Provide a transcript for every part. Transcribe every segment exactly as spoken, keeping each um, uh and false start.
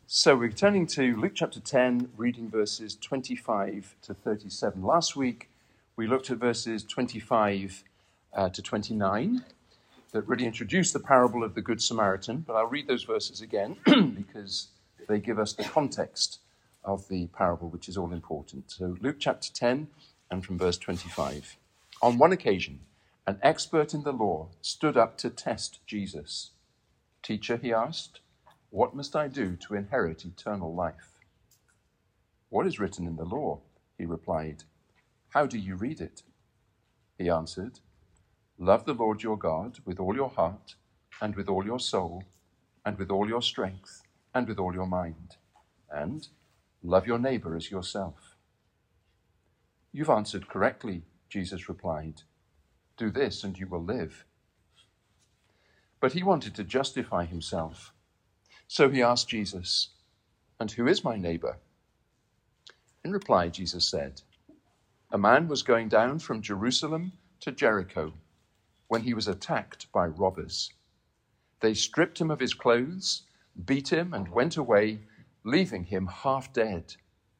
So we're turning to Luke chapter ten, reading verses twenty-five to thirty-seven. Last week we looked at verses twenty-five uh, to twenty-nine that really introduced the parable of the Good Samaritan, but I'll read those verses again because they give us the context of the parable, which is all important. So Luke chapter ten and from verse twenty-five. On one occasion, an expert in the law stood up to test Jesus. "Teacher," he asked, "what must I do to inherit eternal life?" "What is written in the law?" he replied. "How do you read it?" He answered, "Love the Lord your God with all your heart and with all your soul and with all your strength and with all your mind, and love your neighbor as yourself." "You've answered correctly," Jesus replied. "Do this and you will live." But he wanted to justify himself. So he asked Jesus, "And who is my neighbor?" In reply, Jesus said, "A man was going down from Jerusalem to Jericho when he was attacked by robbers. They stripped him of his clothes, beat him, and went away, leaving him half dead.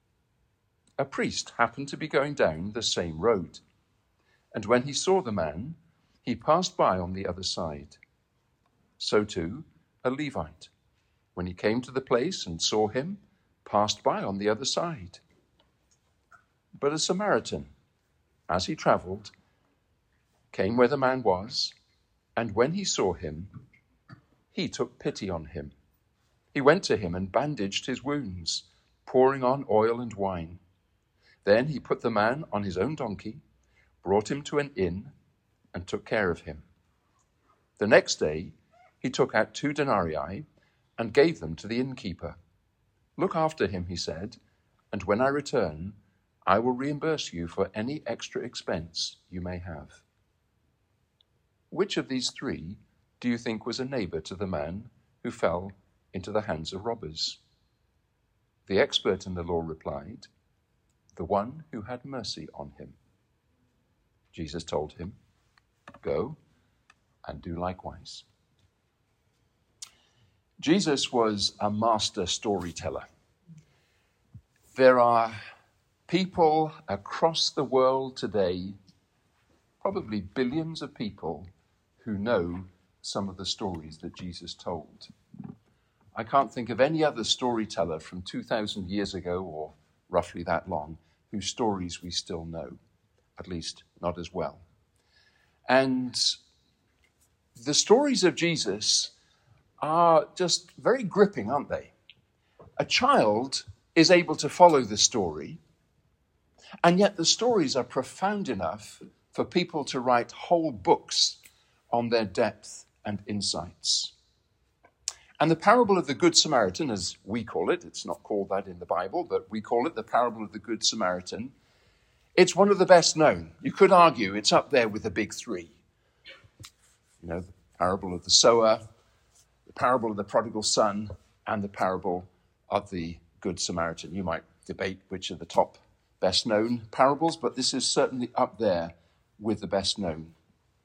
A priest happened to be going down the same road, and when he saw the man, he passed by on the other side. So too, a Levite, when he came to the place and saw him, passed by on the other side. But a Samaritan, as he traveled, came where the man was, and when he saw him, he took pity on him. He went to him and bandaged his wounds, pouring on oil and wine. Then he put the man on his own donkey, brought him to an inn, and took care of him. The next day, he took out two denarii and gave them to the innkeeper. 'Look after him,' he said, 'and when I return, I will reimburse you for any extra expense you may have.' Which of these three do you think was a neighbor to the man who fell into the hands of robbers?" The expert in the law replied, "The one who had mercy on him." Jesus told him, "Go and do likewise." Jesus was a master storyteller. There are people across the world today, probably billions of people, who know some of the stories that Jesus told. I can't think of any other storyteller from two thousand years ago, or roughly that long, whose stories we still know, at least not as well. And the stories of Jesus are just very gripping, aren't they? A child is able to follow the story, and yet the stories are profound enough for people to write whole books on their depth and insights. And the parable of the Good Samaritan, as we call it, it's not called that in the Bible, but we call it the parable of the Good Samaritan. It's one of the best known. You could argue it's up there with the big three. You know, the parable of the sower, the parable of the prodigal son, and the parable of the Good Samaritan. You might debate which are the top best known parables, but this is certainly up there with the best known.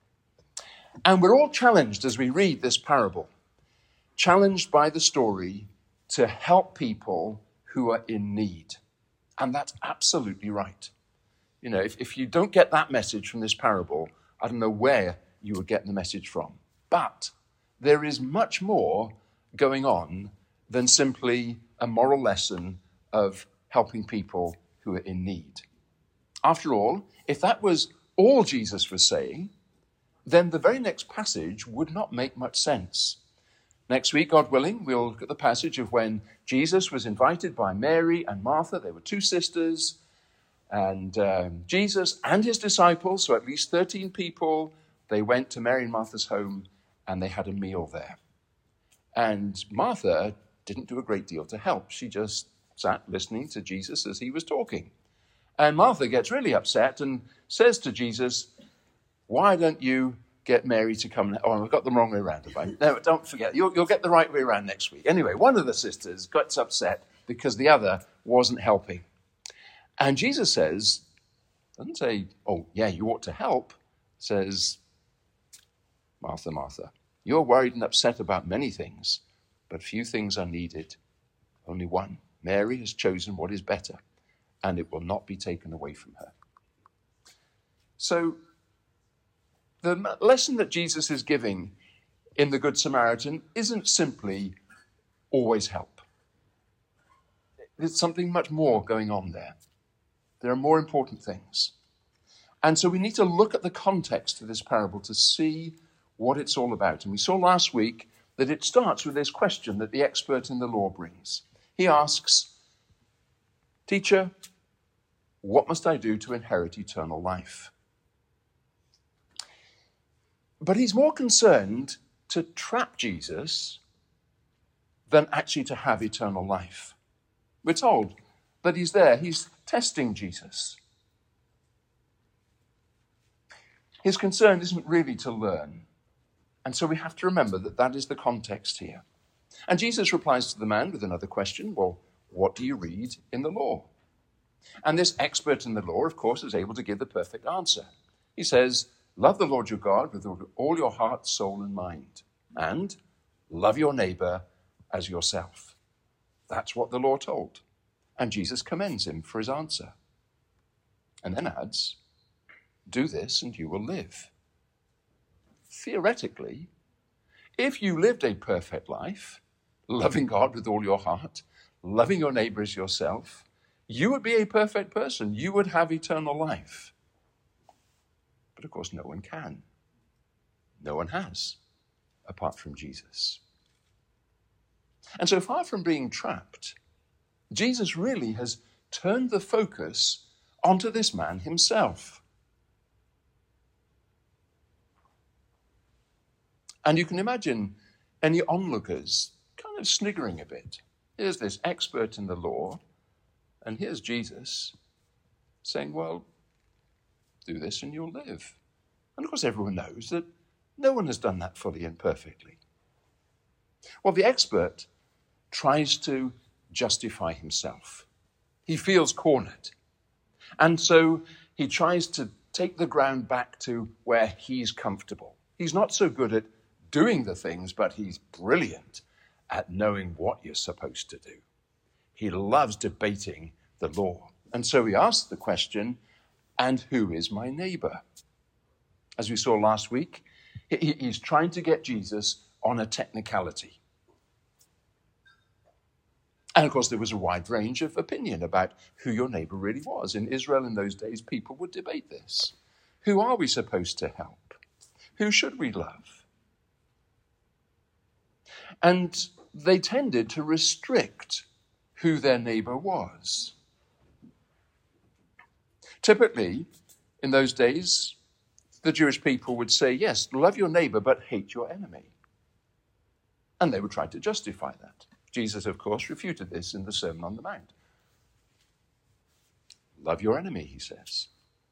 And we're all challenged as we read this parable, challenged by the story to help people who are in need. And that's absolutely right. You know, if, if you don't get that message from this parable, I don't know where you would get the message from. But there is much more going on than simply a moral lesson of helping people who are in need. After all, if that was all Jesus was saying, then the very next passage would not make much sense. Next week, God willing, we'll look at the passage of when Jesus was invited by Mary and Martha. They were two sisters, and um, Jesus and his disciples, so at least thirteen people, they went to Mary and Martha's home, and they had a meal there. And Martha didn't do a great deal to help. She just sat listening to Jesus as he was talking. And Martha gets really upset and says to Jesus, "Why don't you get Mary to come?" Oh, I've got the wrong way around. Have I? No, don't forget. You'll, you'll get the right way around next week. Anyway, one of the sisters gets upset because the other wasn't helping. And Jesus says, doesn't say, "Oh, yeah, you ought to help." Says, "Martha, Martha, you're worried and upset about many things, but few things are needed, Only one. Mary has chosen what is better, and it will not be taken away from her. So, the lesson that Jesus is giving in the Good Samaritan isn't simply always help. There's something much more going on there. There are more important things. And so we need to look at the context of this parable to see what it's all about. And we saw last week that it starts with this question that the expert in the law brings. He asks, "Teacher, what must I do to inherit eternal life?" But he's more concerned to trap Jesus than actually to have eternal life. We're told that he's there. He's testing Jesus. His concern isn't really to learn. And so we have to remember that that is the context here. And Jesus replies to the man with another question. Well, what do you read in the law? And this expert in the law, of course, is able to give the perfect answer. He says, love the Lord your God with all your heart, soul, and mind. And love your neighbor as yourself. That's what the law told. And Jesus commends him for his answer. And then adds, do this and you will live. Theoretically, if you lived a perfect life, loving God with all your heart, loving your neighbor as yourself, you would be a perfect person. You would have eternal life. But of course, no one can. No one has, apart from Jesus. And so far from being trapped, Jesus really has turned the focus onto this man himself. And you can imagine any onlookers kind of sniggering a bit. Here's this expert in the law, and here's Jesus saying, well, do this and you'll live. And of course everyone knows that no one has done that fully and perfectly. Well, the expert tries to justify himself. He feels cornered. And so he tries to take the ground back to where he's comfortable. He's not so good at doing the things, but he's brilliant at knowing what you're supposed to do. He loves debating the law. And so he asks the question, and who is my neighbor? As we saw last week, he's trying to get Jesus on a technicality. And of course, there was a wide range of opinion about who your neighbor really was. In Israel in those days, people would debate this. Who are we supposed to help? Who should we love? And they tended to restrict who their neighbor was. Typically, in those days, the Jewish people would say, yes, love your neighbor, but hate your enemy. And they would try to justify that. Jesus, of course, refuted this in the Sermon on the Mount. Love your enemy, he says.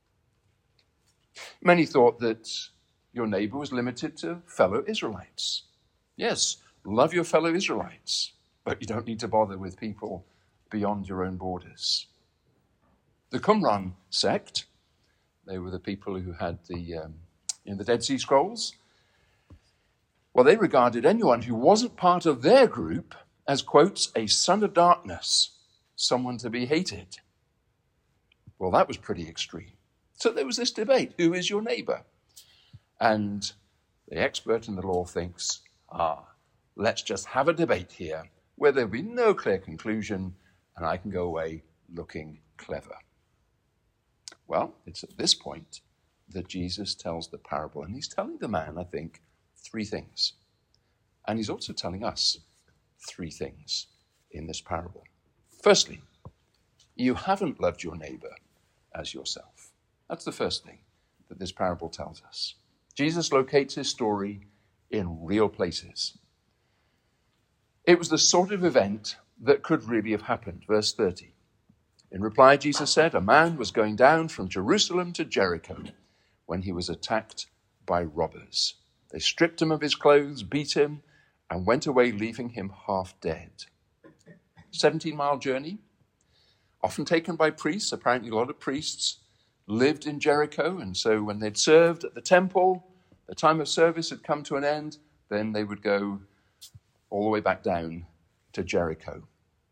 Many thought that your neighbor was limited to fellow Israelites. Yes, love your fellow Israelites, but you don't need to bother with people beyond your own borders. The Qumran sect, they were the people who had the, um, in the Dead Sea Scrolls, well, they regarded anyone who wasn't part of their group as, quotes, a son of darkness, someone to be hated. Well, that was pretty extreme. So there was this debate, who is your neighbor? And the expert in the law thinks, ah, let's just have a debate here where there'll be no clear conclusion and I can go away looking clever. Well, it's at this point that Jesus tells the parable, and he's telling the man, I think, three things. And he's also telling us three things in this parable. Firstly, you haven't loved your neighbor as yourself. That's the first thing that this parable tells us. Jesus locates his story in real places. It was the sort of event that could really have happened. Verse thirty. In reply, Jesus said, a man was going down from Jerusalem to Jericho when he was attacked by robbers. They stripped him of his clothes, beat him, and went away, leaving him half dead. seventeen-mile journey, often taken by priests. Apparently a lot of priests lived in Jericho, and so when they'd served at the temple, the time of service had come to an end, then they would go all the way back down to Jericho.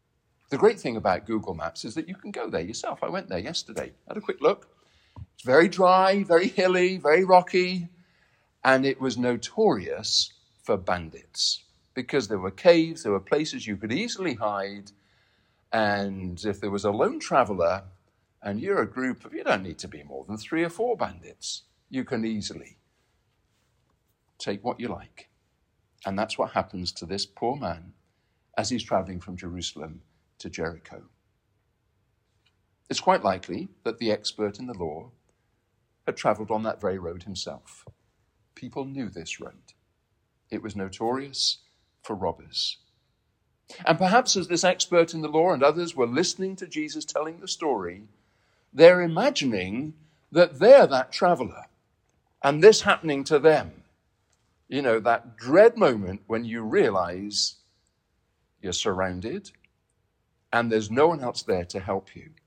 The great thing about Google Maps is that you can go there yourself. I went there yesterday, had a quick look. It's very dry, very hilly, very rocky, and it was notorious for bandits because there were caves, there were places you could easily hide, and if there was a lone traveler and you're a group of, you don't need to be more than three or four bandits, you can easily take what you like. And that's what happens to this poor man as he's traveling from Jerusalem to Jericho. It's quite likely that the expert in the law had traveled on that very road himself. People knew this road. It was notorious for robbers. And perhaps as this expert in the law and others were listening to Jesus telling the story, they're imagining that they're that traveler and this happening to them. You know, that dread moment when you realize you're surrounded and there's no one else there to help you.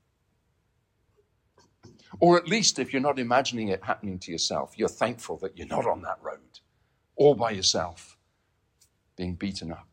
Or at least if you're not imagining it happening to yourself, you're thankful that you're not on that road, all by yourself, being beaten up.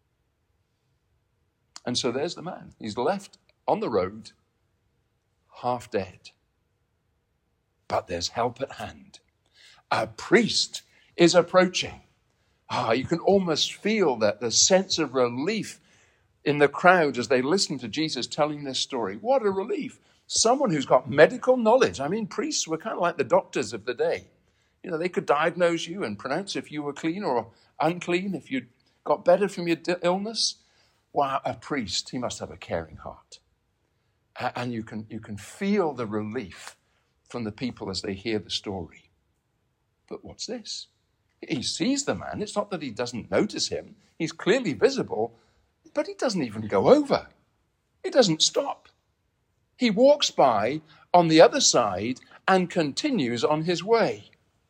And so there's the man. He's left on the road, half dead. But there's help at hand. A priest is approaching. Ah, you can almost feel that the sense of relief in the crowd as they listen to Jesus telling this story. What a relief. Someone who's got medical knowledge. I mean, priests were kind of like the doctors of the day. You know, they could diagnose you and pronounce if you were clean or unclean, if you got better from your illness. Wow, a priest, he must have a caring heart. And you can, you can feel the relief from the people as they hear the story. But what's this? He sees the man. It's not that he doesn't notice him. He's clearly visible, but he doesn't even go over. He doesn't stop. He walks by on the other side and continues on his way.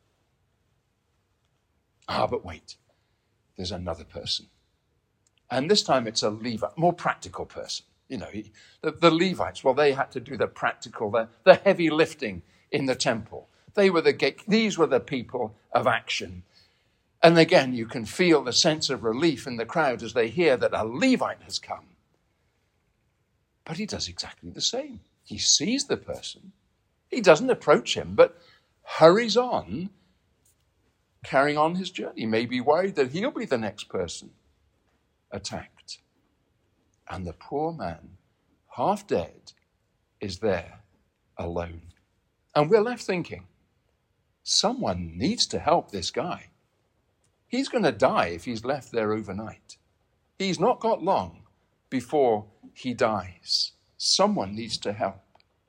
Ah, but wait. There's another person. And this time it's a Levite, more practical person. You know, he, the, the Levites, well, they had to do the practical, the, the heavy lifting in the temple. They were the gate, these were the people of action. And again, you can feel the sense of relief in the crowd as they hear that a Levite has come. But he does exactly the same. He sees the person. He doesn't approach him, but hurries on, carrying on his journey, maybe worried that he'll be the next person attacked. And the poor man, half dead, is there alone. And we're left thinking, someone needs to help this guy. He's going to die if he's left there overnight. He's not got long before he dies. Someone needs to help.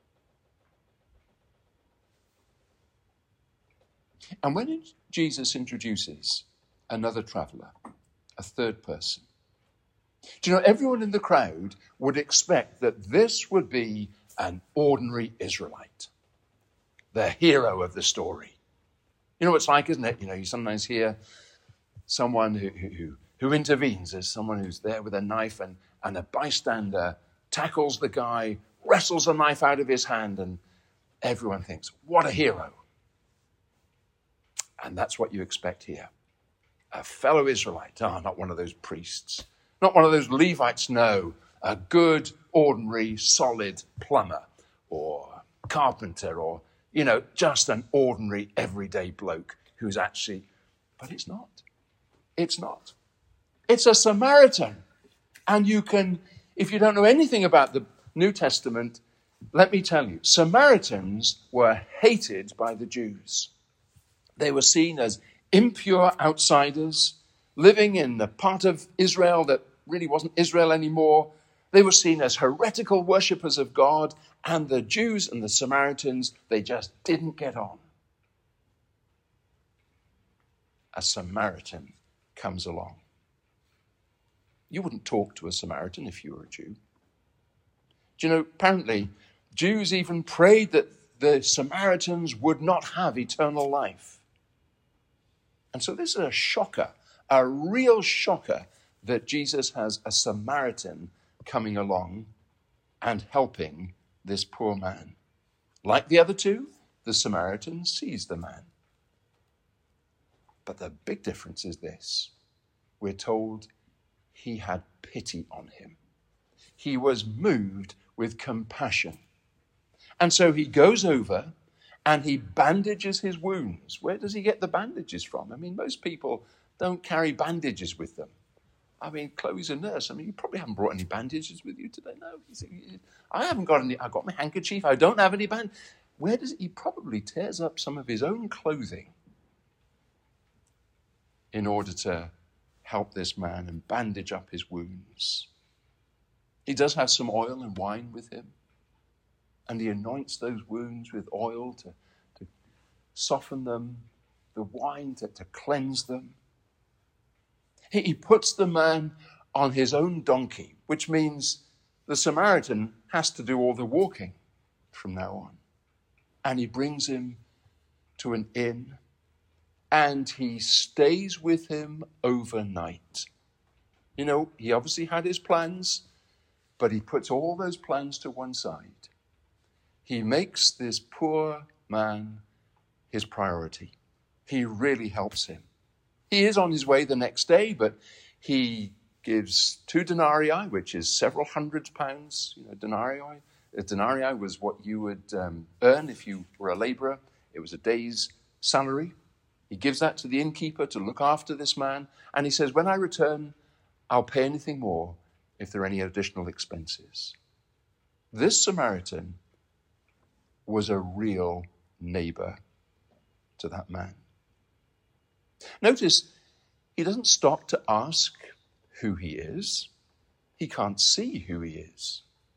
And when Jesus introduces another traveler, a third person, do you know, everyone in the crowd would expect that this would be an ordinary Israelite, the hero of the story. You know what it's like, isn't it? You know, you sometimes hear someone who, who, who intervenes as someone who's there with a knife and, and a bystander tackles the guy, wrestles the knife out of his hand, and everyone thinks, what a hero. And that's what you expect here. A fellow Israelite, ah, oh, not one of those priests. Not one of those Levites, no. A good, ordinary, solid plumber or carpenter or, you know, just an ordinary, everyday bloke who's actually, but it's not. It's not. It's a Samaritan. And you can, if you don't know anything about the New Testament, let me tell you, Samaritans were hated by the Jews. They were seen as impure outsiders, living in the part of Israel that really wasn't Israel anymore. They were seen as heretical worshippers of God, and the Jews and the Samaritans, they just didn't get on. A Samaritan comes along. You wouldn't talk to a Samaritan if you were a Jew. Do you know, apparently, Jews even prayed that the Samaritans would not have eternal life. And so this is a shocker, a real shocker, that Jesus has a Samaritan coming along and helping this poor man. Like the other two, the Samaritan sees the man. But the big difference is this. We're told he had pity on him. he was moved with compassion. And so he goes over and he bandages his wounds. Where does he get the bandages from? I mean, most people don't carry bandages with them. I mean, Chloe's a nurse. I mean, you probably haven't brought any bandages with you today. No, I haven't got any. I've got my handkerchief. I don't have any band. Where does he probably tears up some of his own clothing in order to help this man and bandage up his wounds. He does have some oil and wine with him, and he anoints those wounds with oil to, to soften them, the wine to, to cleanse them. He, he puts the man on his own donkey, which means the Samaritan has to do all the walking from now on. And he brings him to an inn, and he stays with him overnight. You know, he obviously had his plans, but he puts all those plans to one side. He makes this poor man his priority. He really helps him. He is on his way the next day, but he gives two denarii, which is several hundred pounds. You know, denarii. A denarii was what you would um, earn if you were a laborer. It was a day's salary. He gives that to the innkeeper to look after this man. And he says, when I return, I'll pay anything more if there are any additional expenses. This Samaritan was a real neighbor to that man. Notice, he doesn't stop to ask who he is. He can't see who he is.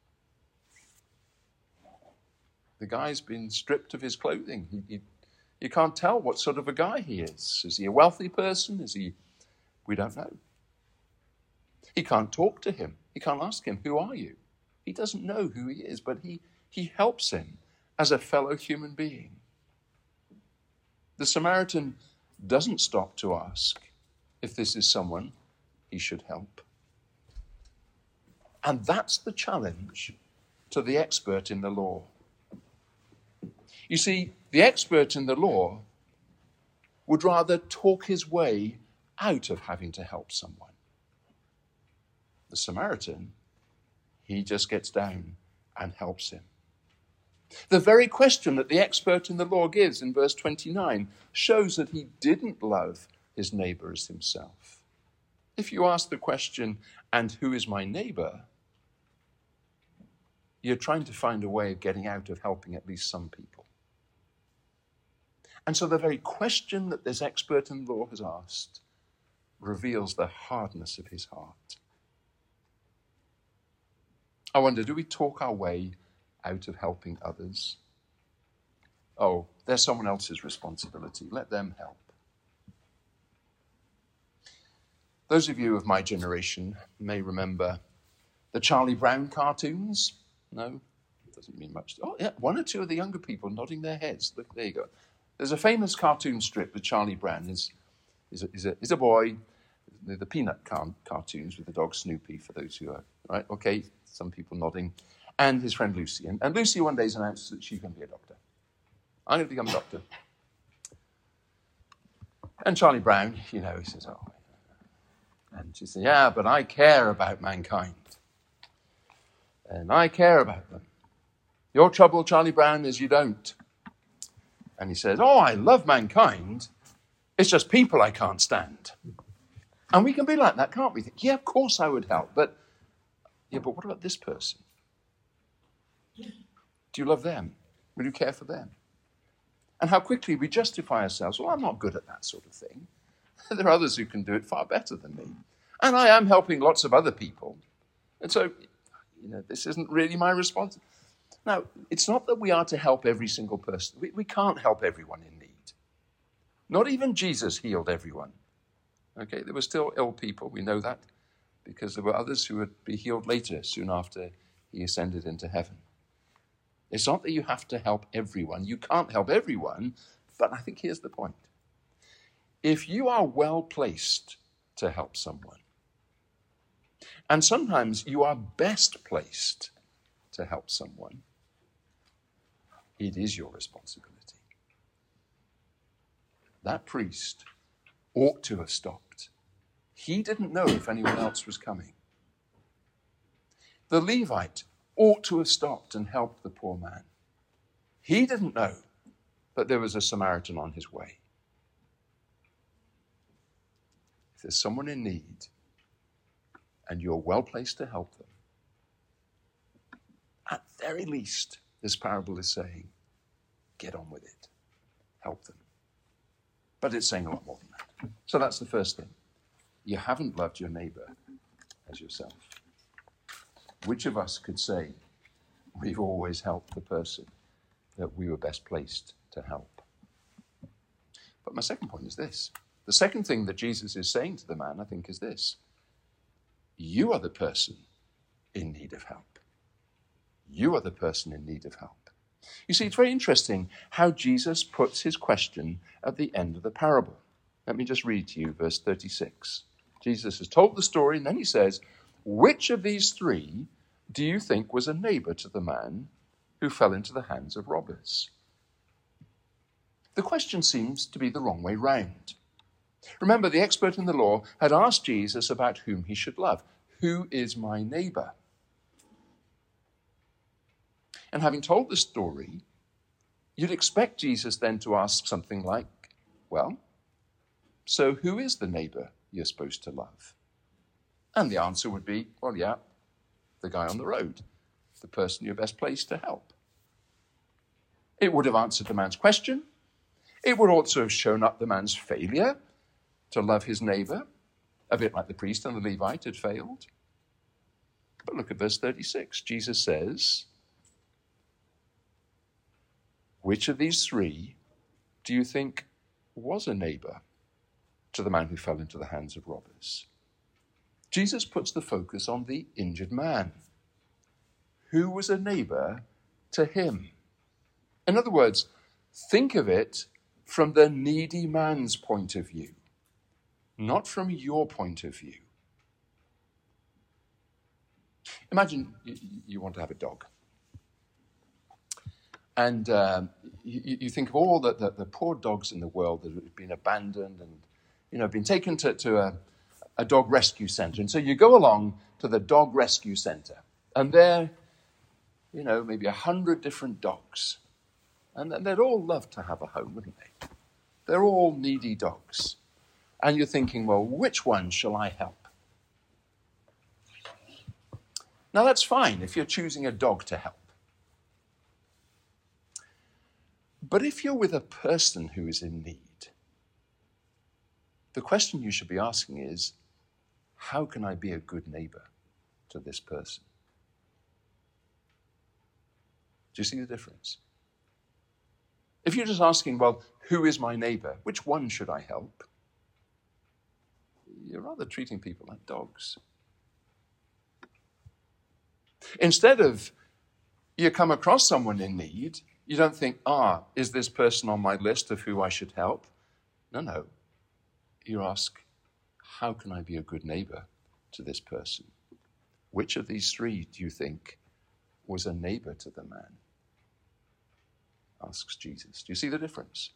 The guy's been stripped of his clothing. He, he, you can't tell what sort of a guy he is. Is he a wealthy person? Is he? We don't know. He can't talk to him. He can't ask him, who are you? He doesn't know who he is, but he, he helps him as a fellow human being. The Samaritan doesn't stop to ask if this is someone he should help. And that's the challenge to the expert in the law. You see, the expert in the law would rather talk his way out of having to help someone. The Samaritan, he just gets down and helps him. The very question that the expert in the law gives in verse twenty-nine shows that he didn't love his neighbor as himself. If you ask the question, and who is my neighbor? You're trying to find a way of getting out of helping at least some people. And so the very question that this expert in law has asked reveals the hardness of his heart. I wonder, do we talk our way out of helping others? Oh, they're someone else's responsibility. Let them help. Those of you of my generation may remember the Charlie Brown cartoons. No, doesn't mean much. Oh, yeah, one or two of the younger people nodding their heads. Look, there you go. There's a famous cartoon strip with Charlie Brown. Is is a, is a, is a boy. The, the Peanut car- cartoons with the dog Snoopy, for those who are, right? Okay, some people nodding. And his friend Lucy. And, and Lucy one day has announced that she's going to be a doctor. I'm going to become a doctor. And Charlie Brown, you know, he says, oh. And she says, yeah, but I care about mankind. And I care about them. Your trouble, Charlie Brown, is you don't. And he says, oh, I love mankind. It's just people I can't stand. And we can be like that, can't we? Think, yeah, of course I would help. But, yeah, but what about this person? Do you love them? Will you care for them? And how quickly we justify ourselves. Well, I'm not good at that sort of thing. There are others who can do it far better than me. And I am helping lots of other people. And so, you know, this isn't really my response. Now, it's not that we are to help every single person. We, we can't help everyone in need. Not even Jesus healed everyone. Okay, there were still ill people. We know that because there were others who would be healed later, soon after he ascended into heaven. It's not that you have to help everyone. You can't help everyone, but I think here's the point. If you are well placed to help someone, and sometimes you are best placed to help someone, it is your responsibility. That priest ought to have stopped. He didn't know if anyone else was coming. The Levite ought to have stopped and helped the poor man. He didn't know that there was a Samaritan on his way. If there's someone in need and you're well placed to help them, at very least, this parable is saying, get on with it. Help them. But it's saying a lot more than that. So that's the first thing. You haven't loved your neighbor as yourself. Which of us could say we've always helped the person that we were best placed to help? But my second point is this. The second thing that Jesus is saying to the man, I think, is this. You are the person in need of help. You are the person in need of help. You see, it's very interesting how Jesus puts his question at the end of the parable. Let me just read to you verse thirty-six. Jesus has told the story, and then he says, which of these three do you think was a neighbor to the man who fell into the hands of robbers? The question seems to be the wrong way round. Remember, the expert in the law had asked Jesus about whom he should love. Who is my neighbor? And having told the story, you'd expect Jesus then to ask something like, well, so who is the neighbor you're supposed to love? And the answer would be, well, yeah, the guy on the road, the person you're best placed to help. It would have answered the man's question. It would also have shown up the man's failure to love his neighbor, a bit like the priest and the Levite had failed. But look at verse thirty-six. Jesus says, which of these three do you think was a neighbor to the man who fell into the hands of robbers? Jesus puts the focus on the injured man. Who was a neighbor to him? In other words, think of it from the needy man's point of view, not from your point of view. Imagine you, you want to have a dog. And um, you, you think of all the, the, the poor dogs in the world that have been abandoned and, you know, been taken to, to a, a dog rescue center. And so you go along to the dog rescue center, and there, you know, maybe a hundred different dogs. And they'd all love to have a home, wouldn't they? They're all needy dogs. And you're thinking, well, which one shall I help? Now, that's fine if you're choosing a dog to help. But if you're with a person who is in need, the question you should be asking is, how can I be a good neighbor to this person? Do you see the difference? If you're just asking, well, who is my neighbor? Which one should I help? You're rather treating people like dogs. Instead of you come across someone in need, you don't think, ah, is this person on my list of who I should help? No, no. You ask, how can I be a good neighbor to this person? Which of these three do you think was a neighbor to the man? Asks Jesus. Do you see the difference?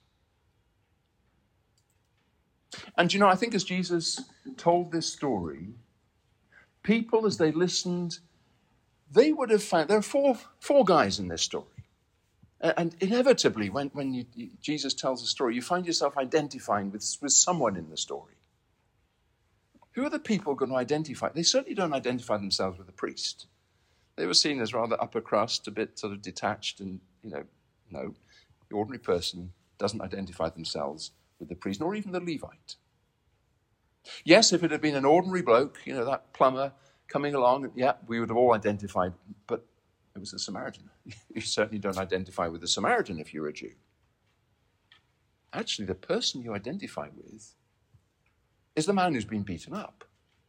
And you know, I think as Jesus told this story, people, as they listened, they would have found, there are four, four guys in this story. And inevitably, when, when you, Jesus tells a story, you find yourself identifying with, with someone in the story. Who are the people going to identify? They certainly don't identify themselves with the priest. They were seen as rather upper crust, a bit sort of detached, and, you know, no, the ordinary person doesn't identify themselves with the priest, nor even the Levite. Yes, if it had been an ordinary bloke, you know, that plumber coming along, yeah, we would have all identified, but it was a Samaritan. You certainly don't identify with the Samaritan if you're a Jew. Actually, the person you identify with is the man who's been beaten up.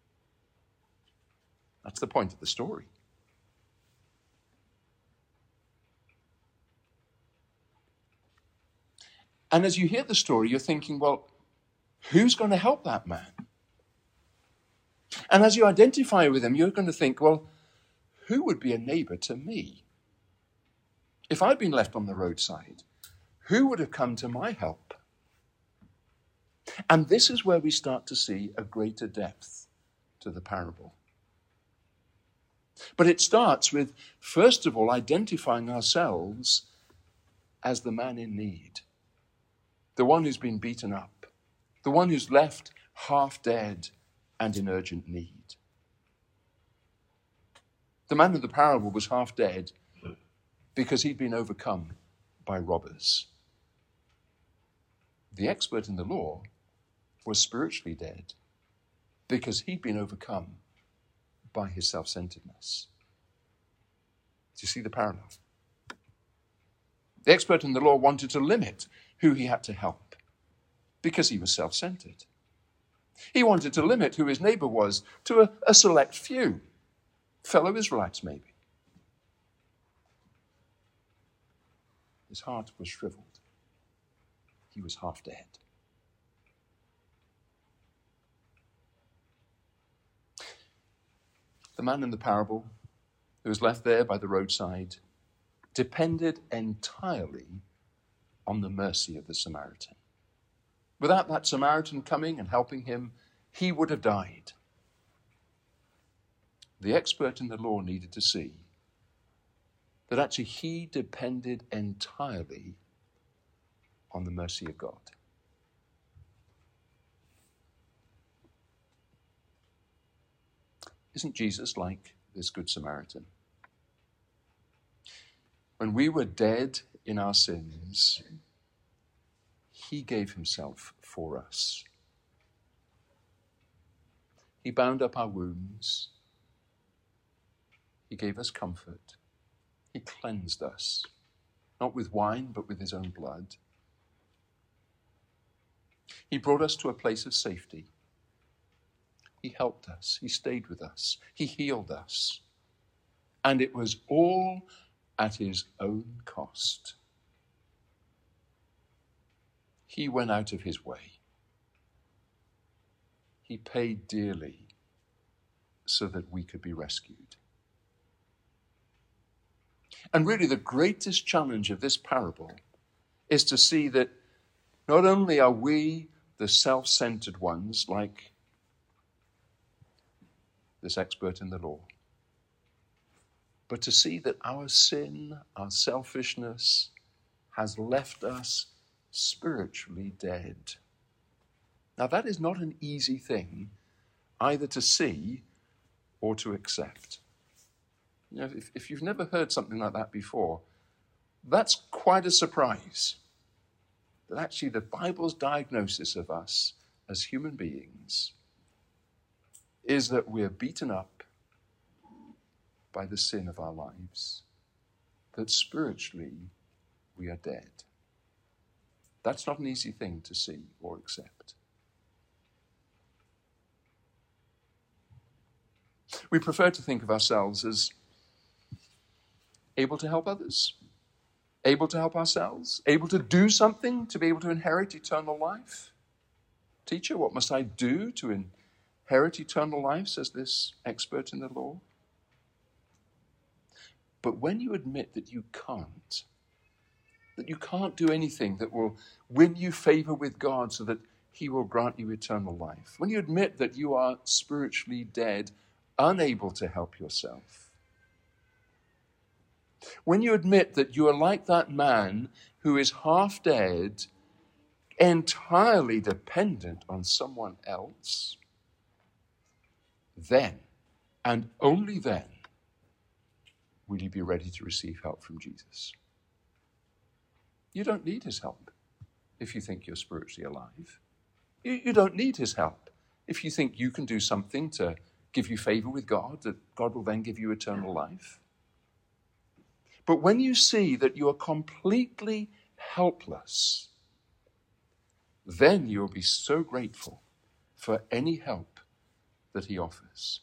That's the point of the story. And as you hear the story, you're thinking, well, who's going to help that man? And as you identify with him, you're going to think, well, who would be a neighbor to me? If I'd been left on the roadside, who would have come to my help? And this is where we start to see a greater depth to the parable. But it starts with, first of all, identifying ourselves as the man in need, the one who's been beaten up, the one who's left half dead and in urgent need. The man of the parable was half dead because he'd been overcome by robbers. The expert in the law was spiritually dead because he'd been overcome by his self-centeredness. Do you see the parallel? The expert in the law wanted to limit who he had to help because he was self-centered. He wanted to limit who his neighbor was to a, a select few, fellow Israelites maybe. His heart was shriveled. He was half dead. The man in the parable who was left there by the roadside depended entirely on the mercy of the Samaritan. Without that Samaritan coming and helping him, he would have died. The expert in the law needed to see that actually he depended entirely on the mercy of God. Isn't Jesus like this Good Samaritan? When we were dead in our sins, he gave himself for us. He bound up our wounds. He gave us comfort. He cleansed us, not with wine, but with his own blood. He brought us to a place of safety. He helped us. He stayed with us. He healed us. And it was all at his own cost. He went out of his way. He paid dearly so that we could be rescued. And really the greatest challenge of this parable is to see that not only are we the self-centered ones like this expert in the law, but to see that our sin, our selfishness has left us spiritually dead. Now that is not an easy thing either to see or to accept. You know, if, if you've never heard something like that before, that's quite a surprise. That actually the Bible's diagnosis of us as human beings is that we're beaten up by the sin of our lives, that spiritually we are dead. That's not an easy thing to see or accept. We prefer to think of ourselves as able to help others, able to help ourselves, able to do something to be able to inherit eternal life. Teacher, what must I do to inherit eternal life, says this expert in the law. But when you admit that you can't, that you can't do anything that will win you favor with God so that he will grant you eternal life, when you admit that you are spiritually dead, unable to help yourself, when you admit that you are like that man who is half dead, entirely dependent on someone else, then, and only then, will you be ready to receive help from Jesus. You don't need his help if you think you're spiritually alive. You, you don't need his help if you think you can do something to give you favor with God, that God will then give you eternal life. But when you see that you are completely helpless, then you'll be so grateful for any help that he offers.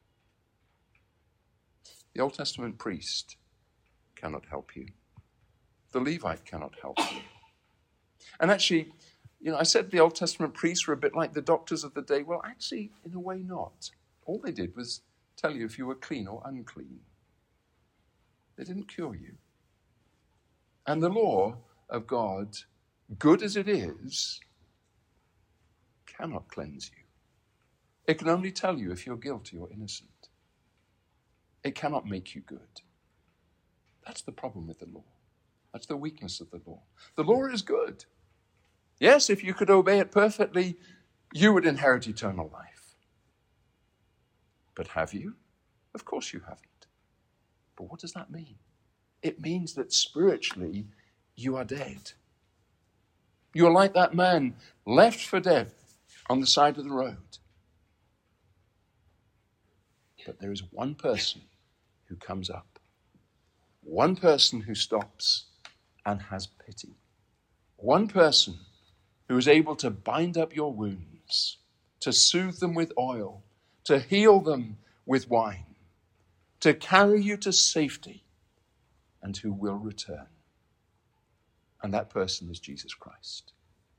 The Old Testament priest cannot help you. The Levite cannot help you. And actually, you know, I said the Old Testament priests were a bit like the doctors of the day. Well, actually, in a way not. All they did was tell you if you were clean or unclean. They didn't cure you. And the law of God, good as it is, cannot cleanse you. It can only tell you if you're guilty or innocent. It cannot make you good. That's the problem with the law. That's the weakness of the law. The law is good. Yes, if you could obey it perfectly, you would inherit eternal life. But have you? Of course you haven't. But what does that mean? It means that spiritually you are dead. You are like that man left for dead on the side of the road. But there is one person who comes up. One person who stops and has pity. One person who is able to bind up your wounds, to soothe them with oil, to heal them with wine, to carry you to safety, and who will return. And that person is Jesus Christ.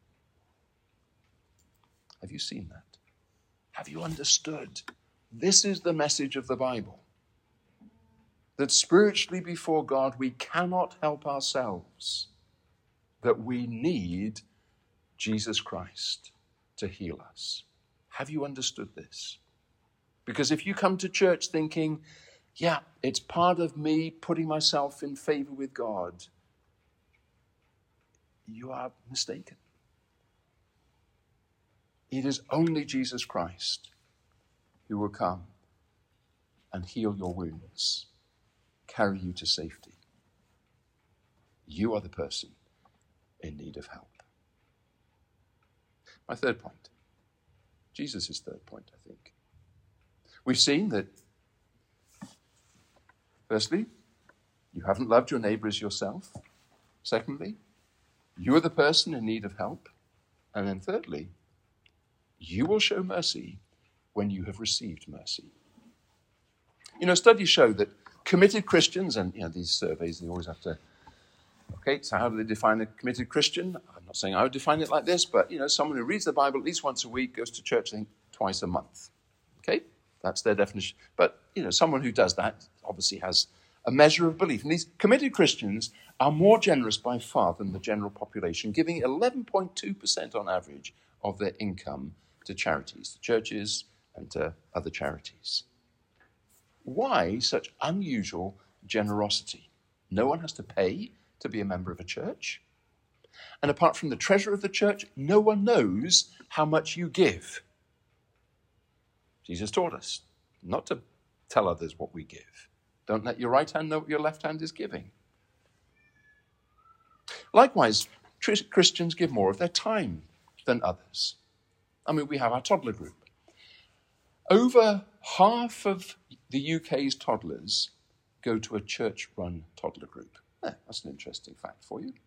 Have you seen that? Have you understood? This is the message of the Bible. That spiritually before God, we cannot help ourselves. That we need Jesus Christ to heal us. Have you understood this? Because if you come to church thinking, yeah, it's part of me putting myself in favor with God, you are mistaken. It is only Jesus Christ who will come and heal your wounds, carry you to safety. You are the person in need of help. My third point. Jesus' third point, I think. We've seen that, firstly, you haven't loved your neighbor as yourself. Secondly, you are the person in need of help. And then thirdly, you will show mercy when you have received mercy. You know, studies show that committed Christians, and you know, these surveys, they always have to, okay, so how do they define a committed Christian? I'm not saying I would define it like this, but, you know, someone who reads the Bible at least once a week, goes to church, I think, twice a month. Okay? That's their definition. But, you know, someone who does that obviously has a measure of belief. And these committed Christians are more generous by far than the general population, giving eleven point two percent on average of their income to charities, to churches and to other charities. Why such unusual generosity? No one has to pay to be a member of a church. And apart from the treasurer of the church, no one knows how much you give. Jesus taught us not to tell others what we give. Don't let your right hand know what your left hand is giving. Likewise, Christians give more of their time than others. I mean, we have our toddler group. Over half of the U K's toddlers go to a church-run toddler group. Eh, that's an interesting fact for you.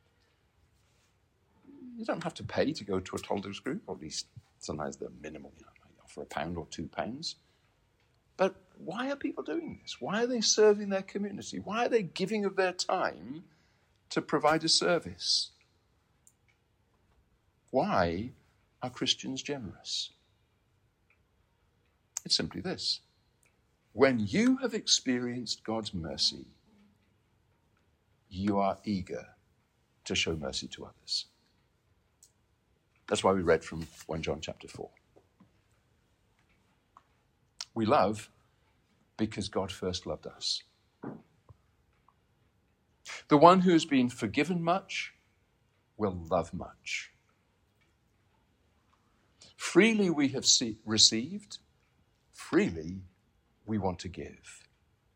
You don't have to pay to go to a toddler's group, or at least sometimes the minimal, you know, offer a pound or two pounds. But why are people doing this? Why are they serving their community? Why are they giving of their time to provide a service? Why are Christians generous? It's simply this. When you have experienced God's mercy, you are eager to show mercy to others. That's why we read from First John chapter four. We love because God first loved us. The one who has been forgiven much will love much. Freely we have see- received, freely we want to give.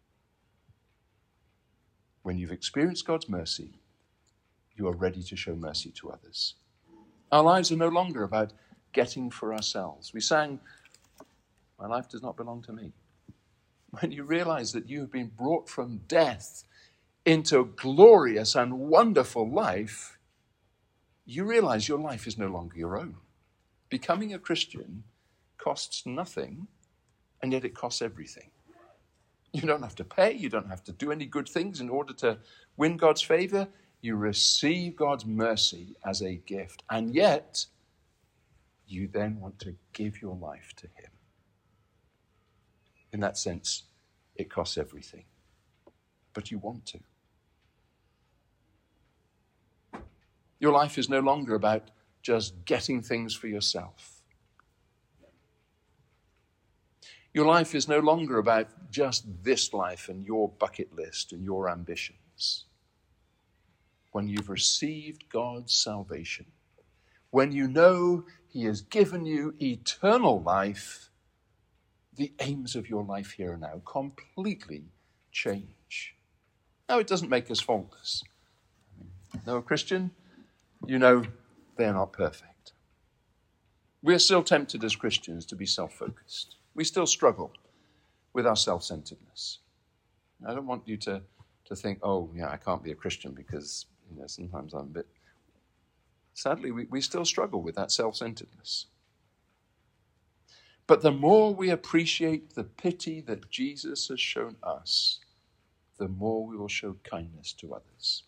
When you've experienced God's mercy, you are ready to show mercy to others. Our lives are no longer about getting for ourselves. We sang, "My life does not belong to me." When you realize that you have been brought from death into a glorious and wonderful life, you realize your life is no longer your own. Becoming a Christian costs nothing, and yet it costs everything. You don't have to pay. You don't have to do any good things in order to win God's favor. You receive God's mercy as a gift, and yet you then want to give your life to him. In that sense, it costs everything, but you want to. Your life is no longer about just getting things for yourself. Your life is no longer about just this life and your bucket list and your ambitions. When you've received God's salvation, when you know he has given you eternal life, the aims of your life here and now completely change. Now, it doesn't make us faultless. No, a Christian, you know they're not perfect. We're still tempted as Christians to be self-focused. We still struggle with our self-centeredness. I don't want you to, to think, oh, yeah, I can't be a Christian because, you know, sometimes I'm a bit... Sadly, we, we still struggle with that self-centeredness. But the more we appreciate the pity that Jesus has shown us, the more we will show kindness to others.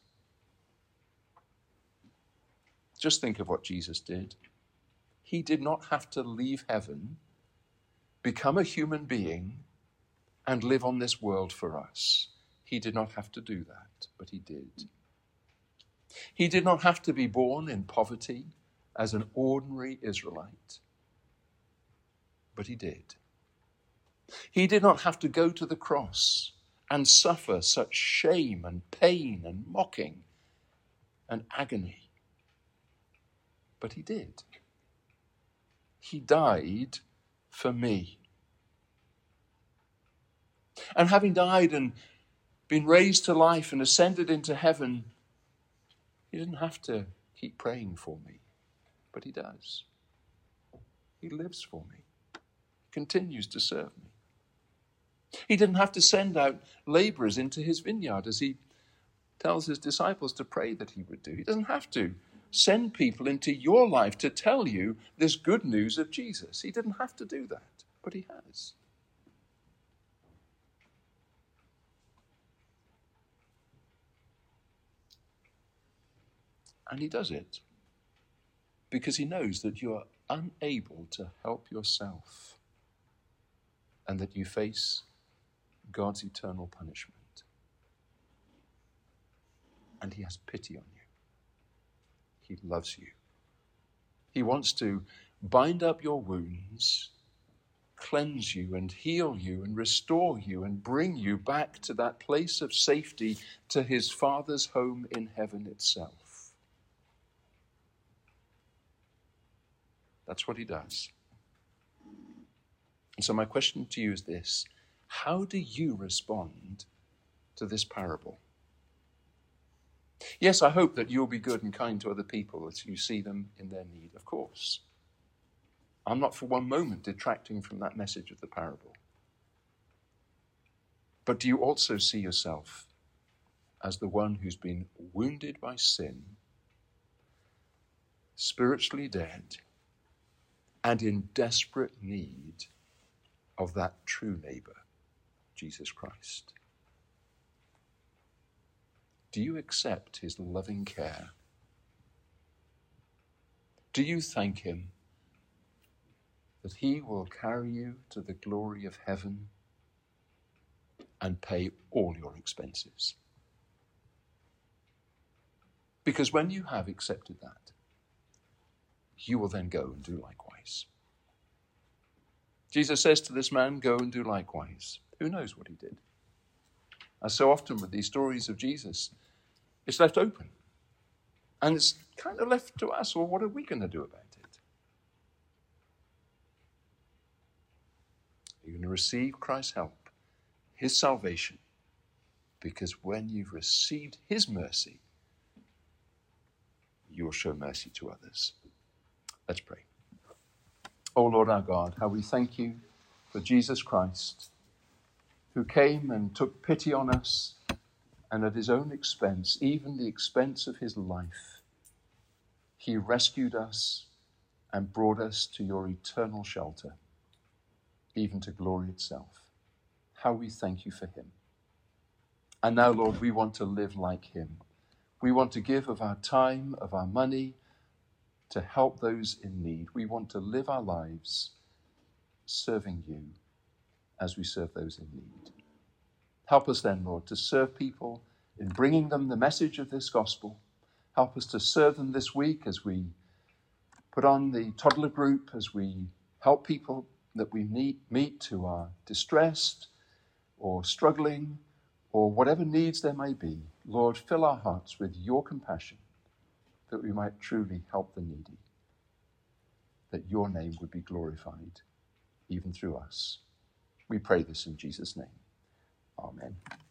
Just think of what Jesus did. He did not have to leave heaven, become a human being, and live on this world for us. He did not have to do that, but he did. He did not have to be born in poverty as an ordinary Israelite, but he did. He did not have to go to the cross and suffer such shame and pain and mocking and agony, but he did. He died for me. And having died and been raised to life and ascended into heaven, he didn't have to keep praying for me, but he does. He lives for me. He continues to serve me. He didn't have to send out laborers into his vineyard as he tells his disciples to pray that he would do. He doesn't have to send people into your life to tell you this good news of Jesus. He didn't have to do that, but he has. And he does it because he knows that you are unable to help yourself and that you face God's eternal punishment. And he has pity on you. He loves you. He wants to bind up your wounds, cleanse you and heal you and restore you and bring you back to that place of safety, to his Father's home in heaven itself. That's what he does. And so my question to you is this: how do you respond to this parable? Yes, I hope that you'll be good and kind to other people as you see them in their need, of course. I'm not for one moment detracting from that message of the parable. But do you also see yourself as the one who's been wounded by sin, spiritually dead, and in desperate need of that true neighbor, Jesus Christ? Do you accept his loving care? Do you thank him that he will carry you to the glory of heaven and pay all your expenses? Because when you have accepted that, you will then go and do likewise. Jesus says to this man, go and do likewise. Who knows what he did? As so often with these stories of Jesus, it's left open. And it's kind of left to us, well, what are we going to do about it? You're going to receive Christ's help, his salvation, because when you've received his mercy, you will show mercy to others. Let's pray. Oh Lord our God, how we thank you for Jesus Christ, who came and took pity on us, and at his own expense, even the expense of his life, he rescued us and brought us to your eternal shelter, even to glory itself. How we thank you for him. And now, Lord, we want to live like him. We want to give of our time, of our money, to help those in need. We want to live our lives serving you as we serve those in need. Help us then, Lord, to serve people in bringing them the message of this gospel. Help us to serve them this week as we put on the toddler group, as we help people that we meet, meet who are distressed or struggling or whatever needs there may be, Lord, fill our hearts with your compassion that we might truly help the needy, that your name would be glorified even through us. We pray this in Jesus' name. Amen.